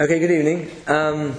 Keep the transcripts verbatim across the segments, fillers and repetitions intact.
Okay, good evening. Um,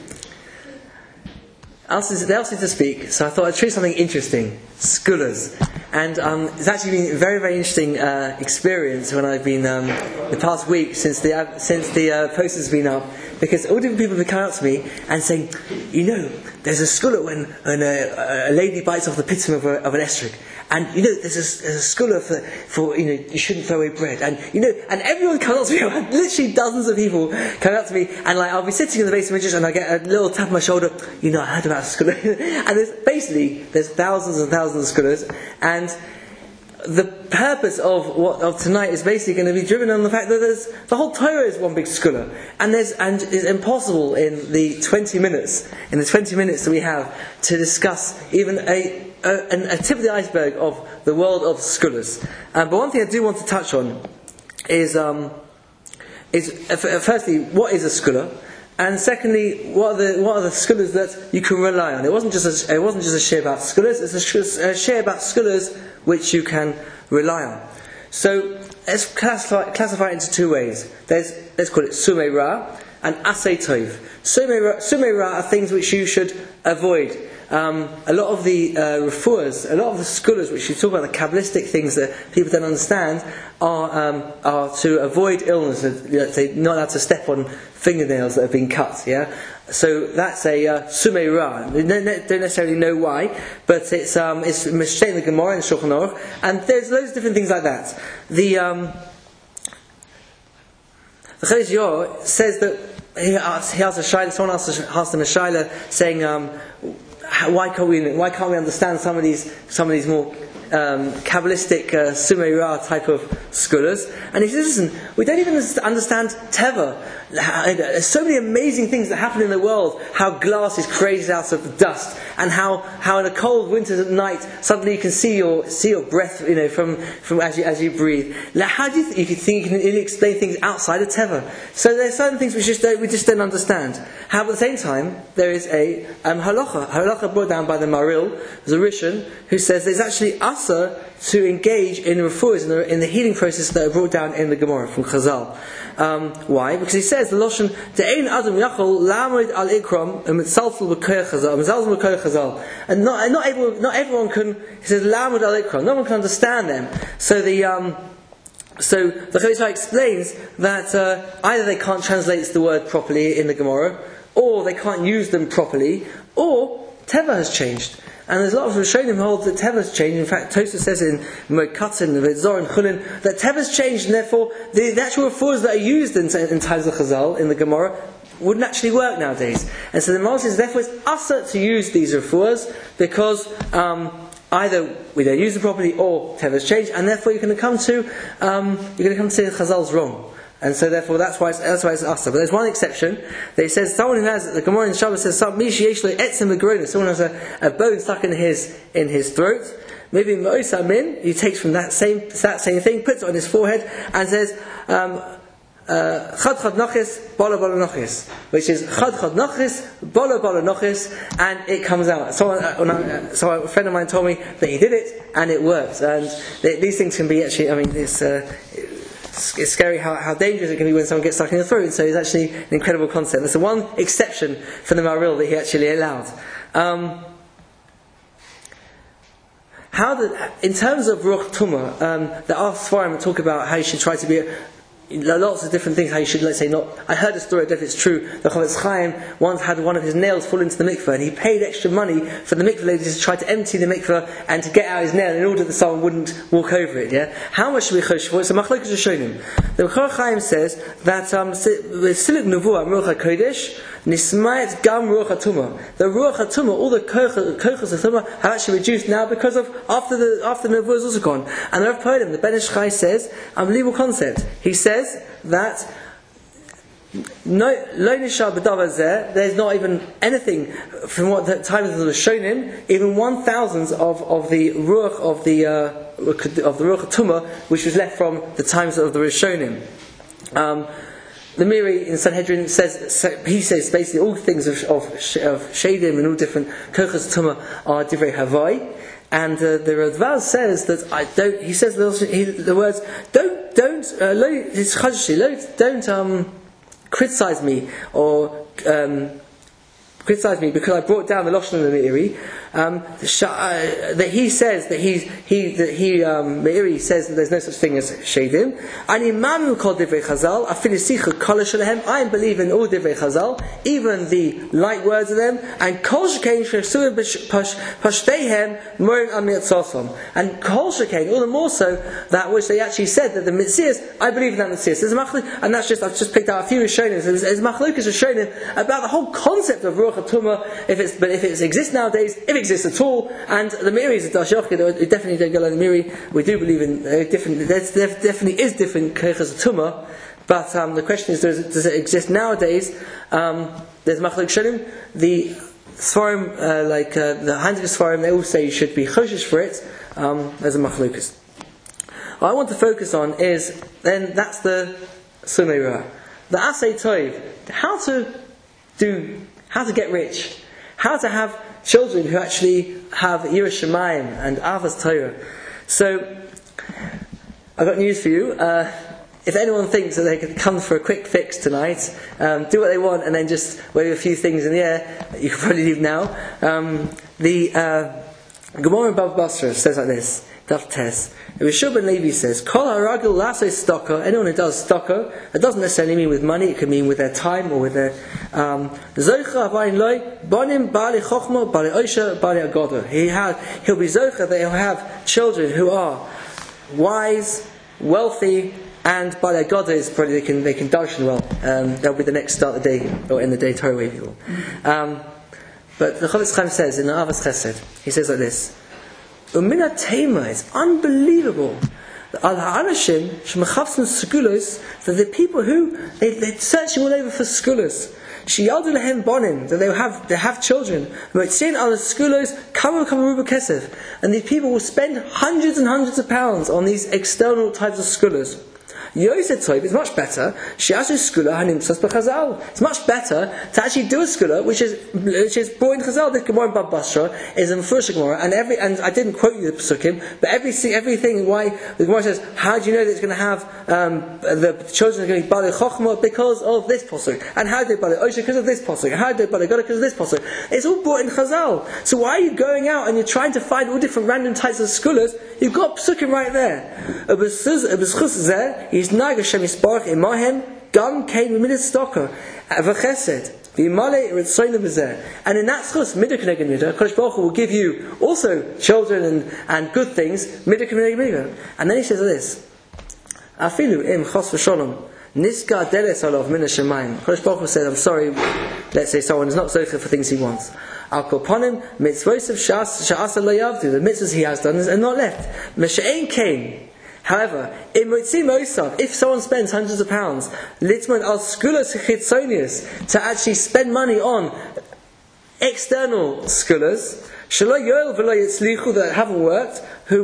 they asked me to speak, so I thought I'd treat something interesting. Skullers. And um, it's actually been a very, very interesting uh, experience when I've been, um, the past week, since the uh, since the uh, post has been up, because all different people have come out to me and saying, you know, there's a skuller when, when a, a lady bites off the pitum of, a, of an estrich. And you know, there's a, there's a skuller for, for, you know, you shouldn't throw away bread. And you know, and everyone comes up to me, literally dozens of people come up to me, and like, I'll be sitting in the base of Midrash and I get a little tap on my shoulder, you know, I heard about a skuller. And there's, basically, there's thousands and thousands of skullers, and the purpose of what of tonight is basically going to be driven on the fact that there's the whole Torah is one big skuller, and there's and it's impossible in the twenty minutes in the twenty minutes that we have to discuss even a a, a tip of the iceberg of the world of skullers. Um, but one thing I do want to touch on is um, is uh, firstly, what is a skuller? And secondly, what are the what are the skullers that you can rely on? It wasn't just a, it wasn't just a share about skullers. It's a, a share about skullers which you can rely on. So let's classify, classify it into two ways. There's let's call it sumei ra and asay tov. Sumei ra, sumei ra are things which you should avoid. Um, a lot of the uh, refuahs, a lot of the skullers which you talk about, the Kabbalistic things that people don't understand, are um, are to avoid illness. They're not allowed to step on fingernails that have been cut. Yeah, so that's a uh, sumei ra. They don't necessarily know why, but it's um, it's Mishneh in the Gemara and Shulchan Aruch, and there's loads of different things like that. The um, the Chayes Yor says that he asks, he asks a shayla. Someone asks, asks him a shayla saying, Um, Why can't we? Why can't we understand some of these, some of these more um, Kabbalistic uh, sumei ra type of skullers? And he says, "Listen, we don't even understand teva. There's so many amazing things that happen in the world. How glass is created out of dust, and how, how in a cold winter's night suddenly you can see your see your breath, you know, from, from as you as you breathe. How do you, th- you think you can really explain things outside of teva? So there's certain things we just don't we just don't understand. How at the same time there is a um, halacha halacha brought down by the Maril, there's a Rishon who says there's actually asa to engage in refuahs in the, in the healing process that are brought down in the Gemara from Chazal. Um, why? Because he says the Lashon De'ein Adam Yachol Lamrid Al Ikram and Mitzalful B'Koyach Chazal, Mitzalful B'Koyach Chazal, and not and not everyone not everyone can. He says Lamrid Al Ikram. No one can understand them. So the um, so the Chayes explains that uh, either they can't translate the word properly in the Gemara, or they can't use them properly, or teva has changed. And there's a lot of Rishonim who hold that teva has changed. In fact, Tosfos says in Mokatzin, Zor and Chulin, that teva has changed, and therefore the, the actual refuahs that are used in, in times of Chazal in the Gemara wouldn't actually work nowadays. And so the Gemara says, therefore it's asur to use these refuahs because um, either we don't use them properly or teva has changed, and therefore you're going to come to um, you're going to come to Chazal's wrong. And so therefore that's why it's, that's why it's asur. But there's one exception. That it says someone who has the Gemara in Shabbos says someone has a, a bone stuck in his in his throat. Maybe Moisa Min, he takes from that same that same thing, puts it on his forehead, and says um, uh, Chad Chad Nachis, Bala Bala Nachis, which is Chad Chad Nachis, Bala Bala Nachis, and it comes out. Someone, uh, so a friend of mine told me that he did it, and it works. And they, these things can be actually, I mean, it's. Uh, It's scary how, how dangerous it can be when someone gets stuck in the throat. So it's actually an incredible concept. That's the one exception for the Maril that he actually allowed. Um, how the, in terms of Ruach Tumah, um, the Ar Sfarim talk about how you should try to be. A, lots of different things how you should, let's say, not. I heard a story, I don't know if it's true. The Chavetz Chaim once had one of his nails fall into the mikveh, and he paid extra money for the mikveh lady to try to empty the mikveh and to get out his nail in order that someone wouldn't walk over it. Yeah, how much should we chosh for? It's a machlokes Rishonim. The Chavetz Chaim says that um, with Silik Nevuah Ruach HaKodesh Nismayet Gam Ruach HaTumah. The Ruach HaTumah, all the kochos of Tumah have actually reduced now because of after the after the Nevuah is also gone. And the Rav Podim, the Ben Ish Chai says, unbelievable concept. He says that no lo nishar b'davar zeh, there's not even anything from what the time of the Rishonim, even one thousandth of, of the ruach of the uh, of the ruach tumah which was left from the times of the Rishonim. Um, the Miri in Sanhedrin says he says basically all things of of, of shadim and all different kochos tumah are divrei havai. And uh, the Radval says that I don't. He says the, he, the words don't don't uh, lo, don't um criticize me or um, criticize me because I brought down the Lashon of the Meiri, um, that he says that he he that he um, Meiri says that there's no such thing as Shedim. Ani mamu kol divrei Chazal, afilu sicha kol shelehem. I believe in all divrei Chazal, even the light words of them. And kol shekain shesuim pashteihem morim al mitzvahom. And kol shekain, all the more so that which they actually said that the mitzvahs. I believe in that mitzvahs. There's a machlok, and that's just I've just picked out a few Rishonim. There's, there's machlokas Rishonim about the whole concept of ruach Tumah, if it's but if it exists nowadays, if it exists at all, and the Meiri is a Dashyoch, it definitely don't go like the Meiri. We do believe in uh, different. There definitely is different keiches of Tumah, but um, the question is, does it, does it exist nowadays? Um, there's Machlok Shonim. The Sfarim, uh, like uh, the Heinrich Sfarim, they all say you should be choshesh for it. Um, there's a Machlokas. What I want to focus on is then that's the Sumei Ra, the Asay Toiv, how to do. How to get rich, how to have children who actually have Yiras Shamayim and Avas Torah. So, I've got news for you. Uh, if anyone thinks that they could come for a quick fix tonight, um, do what they want and then just wave a few things in the air, you can probably leave now. Um, the uh, Gemara in Bava Basra says like this. Daf Tes. Rishub ben Levi says, Kol haragil lasei stoko, anyone who does stoko, it doesn't necessarily mean with money, it could mean with their time or with their Zoicha avayin loy, bonim bali chochma, bali oisha, bali agoda. He had, he'll be Zoicha that he'll have children who are wise, wealthy, and bali agoda is probably they can they can darshan well. Um, that'll be the next start of the day, or in the day Torah way people. Um, but the Chavetz Chaim says in the Avos Chesed, he says like this. Umina Tema is unbelievable. Al Ha'anashim Shemachavsim Segulos, that the people who they they're searching all over for segulos. Sheyaldu lehem bonim, that they have they have children. Motzin al segulos kamu kamu ruba kesef, and these people will spend hundreds and hundreds of pounds on these external types of segulos. Yosef Toiv is much better. It's much better to actually do a skula which is which is brought in Chazal. The Gemara in Bava Basra is in Mefurish Gemara, and every and I didn't quote you the Pesukim, but every everything why the Gemara says, how do you know that it's going to have um, the children are going to be Bali Chochma because of this Pasuk, and how do they Bali Osha because of this Pasuk, and how do they Bali Goda because of this Pasuk? It's all brought in Chazal. So why are you going out and you're trying to find all different random types of skulas? You've got Pesukim right there. Is Naga Shem Yisparach Imahem Gam Kain Midas Stocker Avachesed Vimale Ritzoyna Bezeh. And in that schus, Midah K'neged Midah, Kodesh Baruch Hu will give you also children and, and good things, Midah K'neged Midah. And then he says this, Afilu Im Chos V'Sholom Niska Deles Alov Min HaShemayim. Kodesh Baruch Hu said, I'm sorry, let's say someone is not so for things he wants. Al Koponim Mitzvos of Sha'asa Lo Yavdu, the mitzvahs he has done are not left. Mesha'ein Kain. However, if someone spends hundreds of pounds, litman al skulas chitzonius, to actually spend money on external skulas, shelo yoel v'lo yitzlichu, that haven't worked, who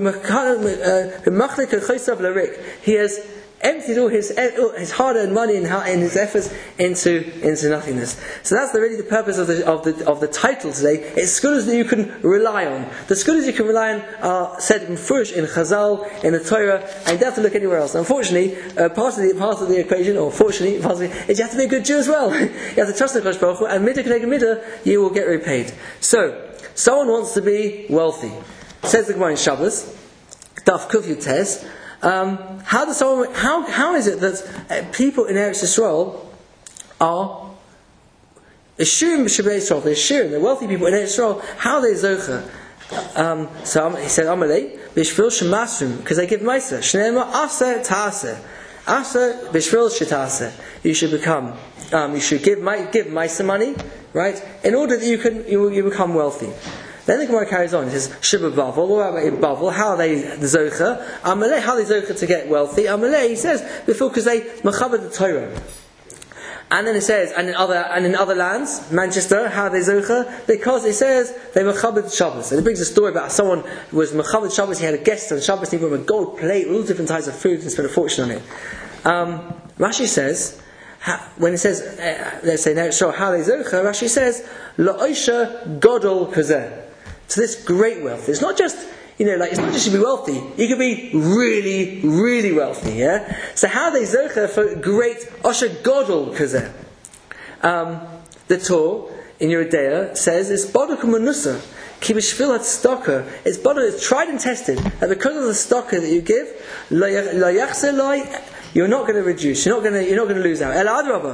machlik chosav larik, he has emptied all his his hard-earned money and, and his efforts into into nothingness. So that's the, really the purpose of the of the of the title today. It's skulas that you can rely on. The skulas you can rely on are said in Furush, in Chazal, in the Torah, and you don't have to look anywhere else. Unfortunately, uh, part of the part of the equation, or fortunately, part of it, is you have to be a good Jew as well. You have to trust the Kodesh Baruch Hu, and midah k'neged midah, you will get repaid. So, someone wants to be wealthy. Says the Gemara in Shabbos, Daf Kuf Yud Tes. Um, how does someone? How how is it that uh, people in Eretz Yisrael are Eshurim b'Shabei Yisrael? They're Eshurim, the wealthy people in Eretz Yisrael. How are they zocha? Um, so um, he said, "Amalei b'Shvil shemasrim," because they give ma'aser. Shneima asa ta'aseh, asa b'Shvil sheta'aseh. You should become. Um, you should give give ma'aser money, right? In order that you can you, you become wealthy. Then the Gemara carries on. It says, Shibba Bavel, what about in Bavel? How are they the Zocha? Amalei, how are they Zocha to get wealthy? Amalei, he says, before, because they Mechabed the Torah. And then it says, and in other and in other lands, Manchester, how are they Zocha? Because it says, they Mechabed Shabbos. And it brings a story about someone who was Mechabed Shabbos, he had a guest on Shabbos, and he brought him a gold plate with all different types of food and spent a fortune on it. Um, Rashi says, when it says, uh, let's say, now show how they Zocha, Rashi says, La'osha Godol Kazeh. To this great wealth. It's not just, you know, like, it's not just to be wealthy. You could be really, really wealthy, yeah? So how are they zocher for great Osher Godol Kazeh? Um, the Torah in Yeridea says it's Boduk Manusa. It's boduk, it's tried and tested that because of the stocker that you give, you're not going to reduce, you're not going to, you're not going to lose out.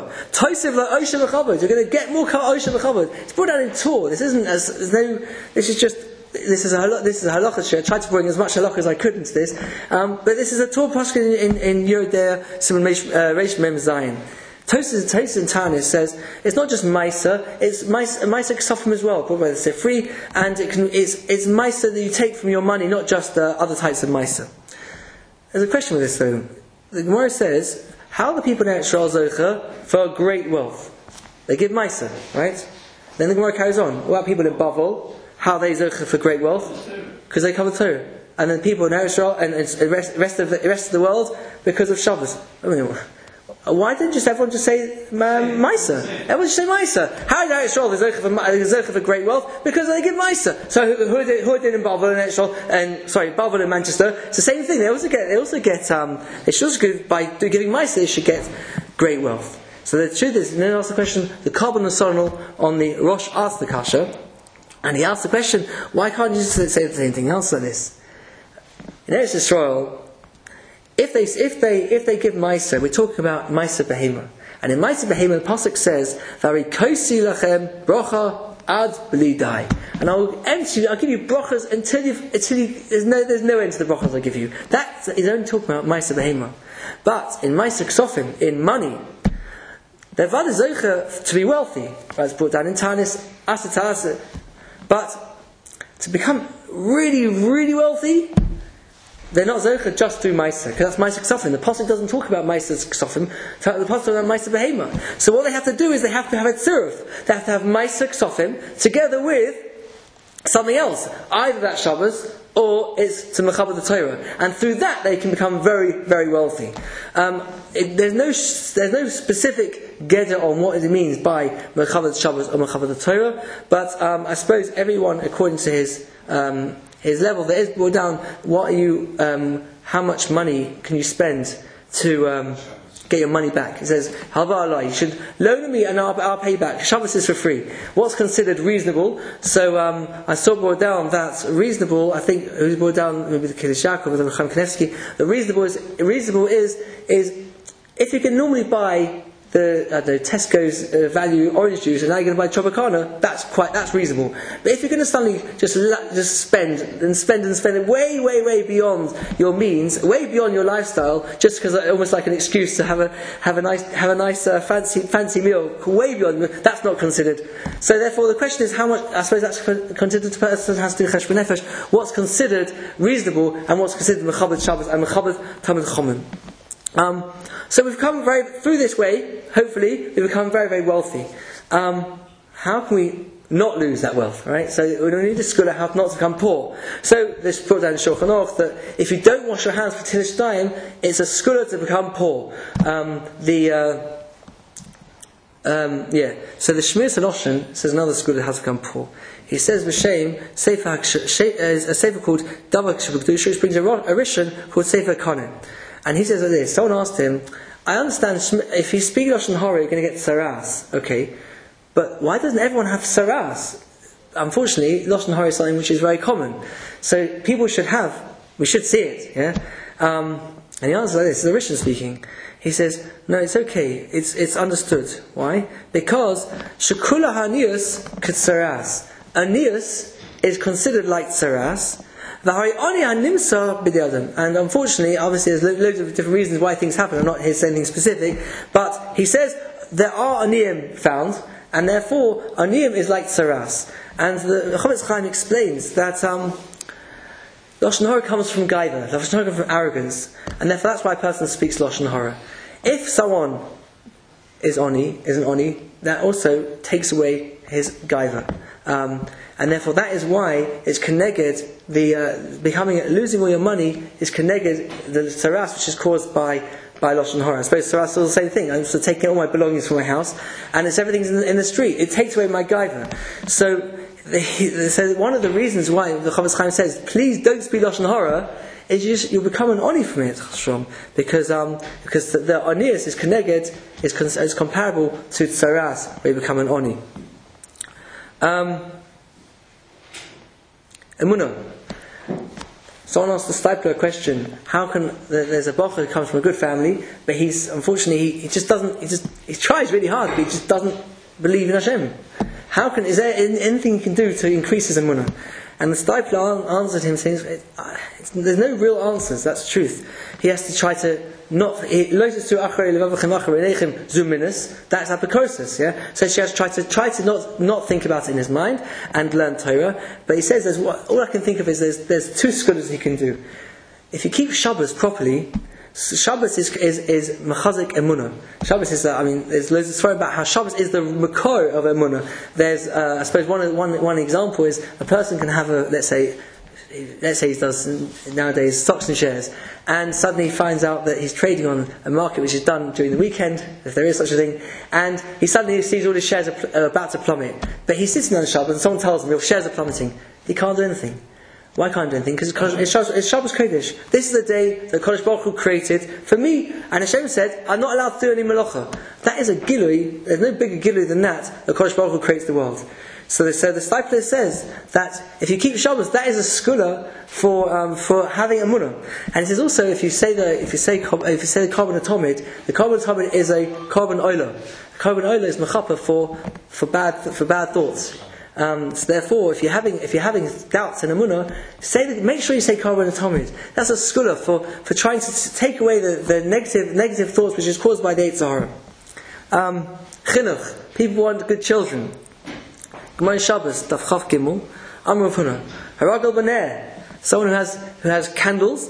You're going to get more osha v'chavod. It's brought out in Torah. This isn't as there's no. This is just. This is a this is a halacha shir. I tried to bring as much halacha as I could into this, um, but this is a Torah pasuk in in Yeridea Simon Reish Mem Zayin. Tosas Tosas and Tanis says it's not just Maisa, it's Maisa Maisa Ksofim as well, brought by the Sifri, and it can, it's it's Maisa that you take from your money, not just uh, other types of Maisa. There's a question with this though. The Gemara says, how are the people in Eretz Yisrael zocha for great wealth? They give Maisa, right? Then the Gemara carries on. What about people in Bavel? How are they zocha for great wealth? Because they cover Torah. And then people in Eretz Yisrael and the rest, rest of the rest of the world because of Shabbos. I mean, why didn't just everyone just say um, Maisa? Everyone just say Maisa. How did Eretz Yisrael is zocha for great wealth? Because they give Maisa. So who, who, did, who did in Bavel and Eretz Yisrael and sorry, Bavel and Manchester? It's the same thing. They also get. They also get. Um, they should also give, by giving Maisa, they should get great wealth. So the truth is, and then ask the question. The Kabbalah Nasonal on the Rosh asked the Kasha, and he asked the question: why can't you just say the same thing else like this? In Eretz Yisrael, If they if they if they give Maisa, we're talking about Maisa Behema, and in Maisa Behema the pasuk says, "Varikosi lachem brocha ad b'li dai," and I'll empty you, I'll give you brachas until you until you there's no there's no end to the brachas I give you. That is only talking about Maisa Behema, but in Maisa Ksofim, in money, they're vada zocha to be wealthy. As brought down in Tanis Asatasa, but to become really really wealthy, they're not zocha just through Maisa, because that's Maisa Ksofim. The pasuk doesn't talk about Maisa Ksofim. The pasuk talks about Maisa Behema. So what they have to do is they have to have a tziruf. They have to have Maisa Ksofim together with something else, either that Shabbos or it's to mechaber the Torah, and through that they can become very, very wealthy. Um, it, there's no there's no specific geder on what it means by mechaber the Shabbos or mechaber the Torah, but um, I suppose everyone according to his. Um, His level, there is brought down. What are you? Um, how much money can you spend to um, get your money back? It says, "Halva Allah, you should loan me and I'll, I'll pay back." Shabbos is for free. What's considered reasonable? So um, I saw brought down that reasonable. I think it was brought down maybe the Kiddush Yaakov or the Chaim Kanevsky. The reasonable is reasonable is is if you can normally buy the uh, the Tesco's uh, value orange juice, and now you're going to buy Tropicana. That's quite that's reasonable. But if you're going to suddenly just la- just spend and spend and spend way way way beyond your means, way beyond your lifestyle, just because uh, almost like an excuse to have a have a nice have a nice uh, fancy fancy meal, way beyond that's not considered. So therefore, the question is how much. I suppose that's considered. The person has to do cheshbon nefesh. What's considered reasonable and what's considered mechaber Shabbos and mechaber Talmid Chomim. Um, so we've come very through this way. Hopefully, we become very, very wealthy. Um, how can we not lose that wealth? Right. So we don't need to school out how not to become poor. So this brought down in Shulchan Aruch that if you don't wash your hands for Tilish Dayim, it's a school to become poor. Um, the uh, um, yeah. So the Shmir Sanoshin says another school that has become poor. He says V'Shem Sefer is a sefer called Davak Shabukdusha, which brings a, a rishon called Sefer Kanim. And he says like this, someone asked him, I understand if you speak Lashon Hara you're going to get saras, okay, but why doesn't everyone have saras? Unfortunately, Lashon Hara is something which is very common. So people should have, we should see it, yeah? Um, and he answers like this, the Rishon speaking. He says, no, it's okay, it's it's understood. Why? Because Shekula HaNius Ketsaras. A nius is considered like saras, and unfortunately, obviously there's loads of different reasons why things happen. I'm not here saying anything specific, but he says there are aniyim found, and therefore aniyim is like tsaras. And the Chavetz Chaim explains that um, Lashon Hara comes from gaiva, Lashon Hara comes from arrogance, and therefore that's why a person speaks Lashon Hara. If someone is oni, is an oni, that also takes away his gaiva. Um, and therefore that is why it's connected, the uh, becoming losing all your money is connected the saras which is caused by by Lashon Hara. I suppose saras is the same thing. I'm just taking all my belongings from my house and it's everything's in the, in the street. It takes away my gaiva. So, the, so one of the reasons why the Chavetz Chaim says please don't speak Lashon Hara is you just, you'll become an oni from it, because um, because the, the onias is connected, is, con- is comparable to tsaras, where you become an oni. Um, Emunah. Someone asked the Stipler a question: how can there's a bocher who comes from a good family, but he's unfortunately he, he just doesn't. He just he tries really hard, but he just doesn't believe in Hashem. How can is there anything he can do to increase his emunah? And the Stipler answered him saying, it, it's, "There's no real answers. That's the truth. He has to try to not. That's apikosis, yeah. So she has to try to try to not not think about it in his mind and learn Torah. But he says, "There's what, all I can think of is there's there's two schools he can do. If you keep Shabbos properly." Shabbos is is is mechazik emunah. Shabbos is, uh, I mean, there's loads of story about how Shabbos is the makor of emunah. There's, uh, I suppose, one one one example is a person can have a let's say, let's say he does nowadays stocks and shares, and suddenly he finds out that he's trading on a market which is done during the weekend, if there is such a thing, and he suddenly sees all his shares are, pl- are about to plummet. But he's sitting on Shabbos, and someone tells him your shares are plummeting. He can't do anything. Why can't I do anything? Because it's Shabbos, it's Shabbos Kodesh. This is the day that Kodesh Baruch Hu created for me. And Hashem said, I'm not allowed to do any melacha. That is a gilui. There's no bigger gilui than that, that Kodesh Baruch Hu creates the world. So the, so the Stipler says that if you keep Shabbos, that is a skula for um, for having emunah. And it says also, if you say the if you say if you say the carbon atomid, the carbon atomid is a carbon oila. Carbon oila is mechapa for for bad for bad thoughts. Um, so therefore, if you're having if you're having doubts in emunah, say that, make sure you say carbon atomid. That's a skula for, for trying to take away the, the negative negative thoughts which is caused by the Yetzer Hara. Um, chinuch. People want good children. Gemara Shabbos, Daf Chav Gimel, Amar Rav Huna, Haragel B'ner, someone who has who has candles.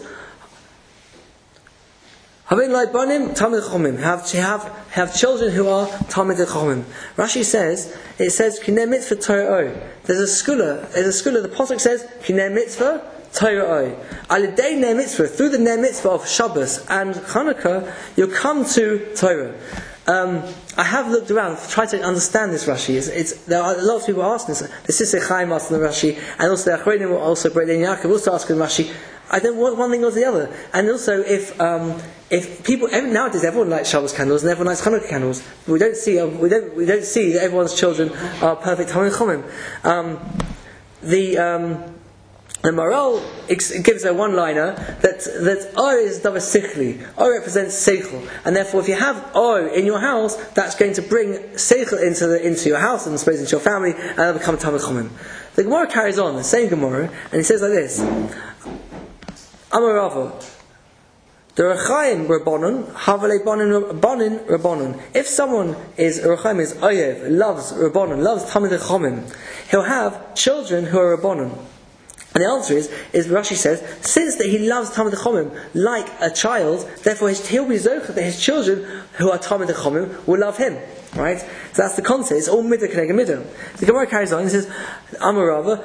Havin like Banim, Talmid Chachomim, have have have children who are Talmid Chachomim. Rashi says it says Kinei Mitzvah Torah. There's a skula. There's a skula. The pasuk says Kinei Mitzvah Torah. Alidei Ner Mitzvah, through the Ner Mitzvah of Shabbos and Chanukah, you'll come to Torah. Um, I have looked around, tried to understand this Rashi. It's, it's, there are a lot of people asking this. The Sisei Chaim asking the Rashi, and also the Achronim, also Breit Yaakov, also asking the Rashi. I don't want one thing or the other. And also, if um, if people every, nowadays everyone likes Shabbos candles and everyone likes Hanukkah candles, but we don't see uh, we don't we don't see that everyone's children are perfect Talmid Chachomim. Um, the um, The Maral gives a one-liner that that O is davar sichli. O represents seichel, and therefore, if you have O in your house, that's going to bring seichel into the into your house and I suppose into your family, and that'll become Talmid Chachomim. The Gemara carries on, the same Gemara, and he says like this: Amar Rava, the Rechaim Rabbanon, Havalei Banin Rabbanon. If someone is Rechaim is Oyev, loves Rabbanon, loves Talmid Chachomim, he'll have children who are Rabbanon. And the answer is, is Rashi says, since that he loves Talmid Chachomim like a child, therefore his, he'll be zochah that his children who are Talmid Chachomim will love him. Right? So that's the concept. It's all midah k'neged midah. The Gemara carries on and says, Amar Rava,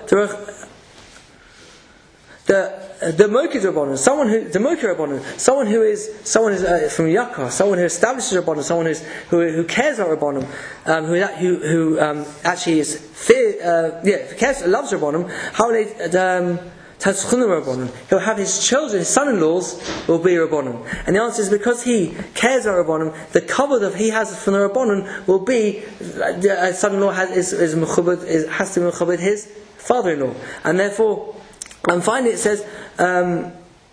the the Mokid Rabbanon, someone who the Mokid Rabbanon, someone who is someone who's uh, from Yakar, someone who establishes Rabbanon, someone who's, who who cares about Rabbanon, um, who who who um, actually is fear, uh, yeah cares loves Rabbanon. How they um, Rabbanon, he'll have his children, his son-in-laws will be Rabbanon, and the answer is because he cares about Rabbanon. The cover that he has from the Rabbanon will be the uh, son-in-law has is is, mechubed, is has to be mechubed his father-in-law, and therefore. And finally it says, um,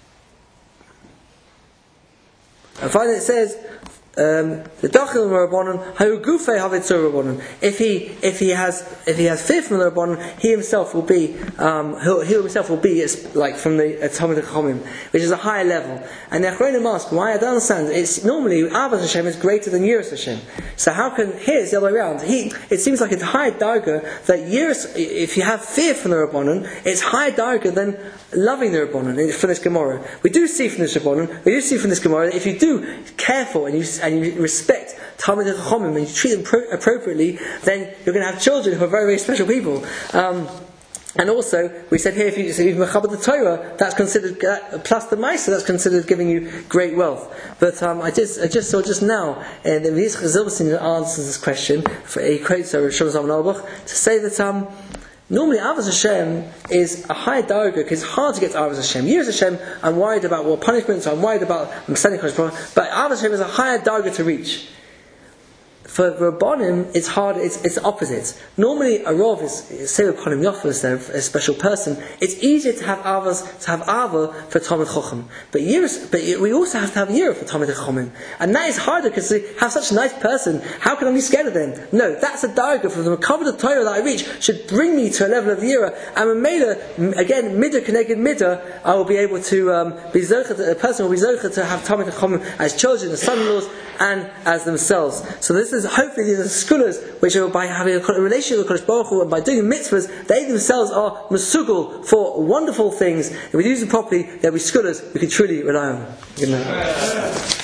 and finally it says, um, the Dachil Rabbanon, Hayugufei Havitzur Rabbanon. If he if he has if he has fear from the Rabbanon, he himself will be um, he himself will be like from the Talmid Chachomim, which is a higher level. And the Achronim ask why. I don't understand. It's normally Avos Hashem is greater than Yiras Hashem. So how can here it's the other way around? He it seems like it's higher darga that Yiras. If you have fear from the Rabbanon, it's higher darga than loving the Rabbanon for this Gemara. We do see from this Rabbanon, we do see from this Gemara that if you do care for and you and you respect Talmid Chachomim and you treat them pro- appropriately, then you're going to have children who are very very special people. Um, and also, we said here, if you so if you mechaber the Torah, that's considered uh, plus the Maisa, that's considered giving you great wealth. But um, I just I just saw just now, and uh, the Yitzchak Zilberstein answers this question. For, he quotes Rosh Hashanah to say that. Um, Normally, Avos Hashem is a higher darga because it's hard to get to Avos Hashem. Yiras Hashem, I'm worried about what punishment, so I'm worried about I'm sending Kodesh. But Avos Hashem is a higher darga to reach. For Rabbanim, it's hard. It's it's the opposite. Normally, a Rav is say upon him Yofas, they're a special person. It's easier to have avos to have ava for Talmid Chacham, but Yiras, but we also have to have Yira for Talmid Chachamim, and that is harder because they have such a nice person. How can I be scared of them? No, that's a darga from the cover of the Torah that I reach should bring me to a level of Yira, and when Mela again midah connected midah, I will be able to um, be zocher. A person will be zocher to have Talmid Chachamim as children, as son-in-laws, and as themselves. So this is hopefully these are scholars which are by having a relationship with Kodesh Baruch Hu and by doing mitzvahs, they themselves are masugul for wonderful things. If we use them properly, they'll be scholars we can truly rely on. Good night.